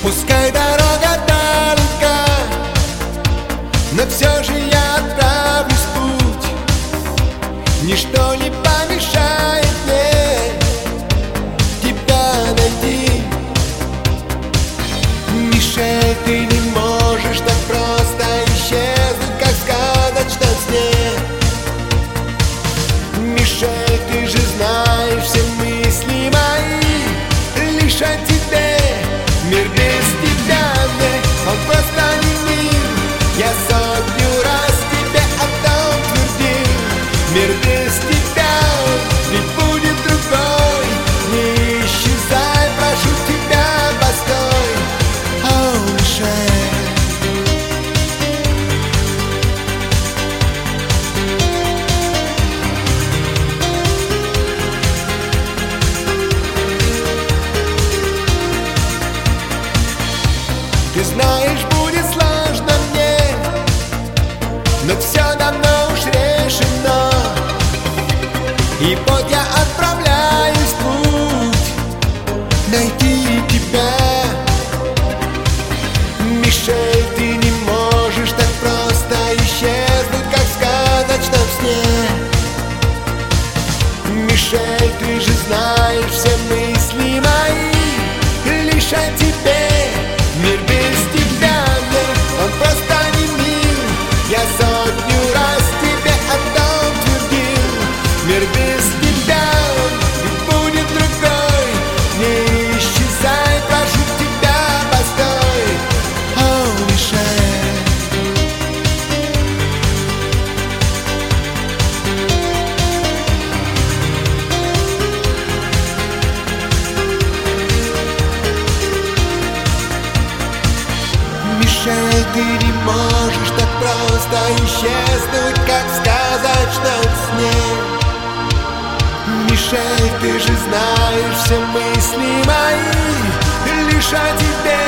Пускай дорога далека, но все же я отправлюсь в путь. Ничто не помешает мне тебя найти. Мишель, ты не можешь так просто исчезнуть, как в сказочном сне. Мишель, ты же знаешь все мысли мои лишь о тебе. Мир без тебя мне, он просто не мир. Я сотню раз тебе о том твердил. Мир без тебя ведь будет другой. Не исчезай, прошу тебя, постой. О, Мишель. Ты знаешь, будет сложно мне, но все давно уж решено. И вот я отправляюсь в путь найти тебя. Мишель, ты не можешь так просто исчезнуть, как в сказочном сне. Мишель, ты же знаешь все мысли мои лишь о тебе. Мир без тебя мне, он просто не мир. Я сотню раз тебе о том твердил. Мир без тебя ведь будет другой. Не исчезай, прошу тебя, постой. О, Мишель. Мишель, ты не можешь так просто исчезнуть, как в сказочном сне. Мишель, ты же знаешь все мысли мои лишь о тебе.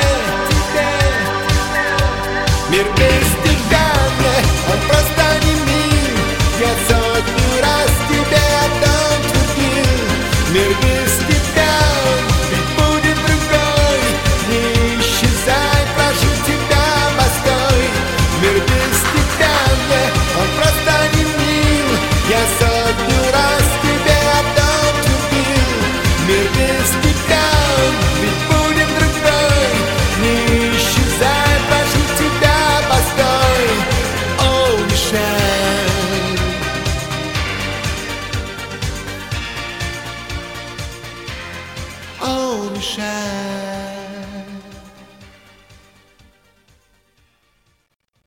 Мир без тебя мне, он просто не мир. Я сотню раз тебе о том твердил. Мир без тебя ведь будет другой. Не исчезай, прошу тебя, постой. Мир без тебя мне, он просто не мил. Я сотню раз тебе о том твердил. Мир без тебя ведь будет другой. Не исчезай, прошу тебя, постой. О, Мишель. О, Мишель.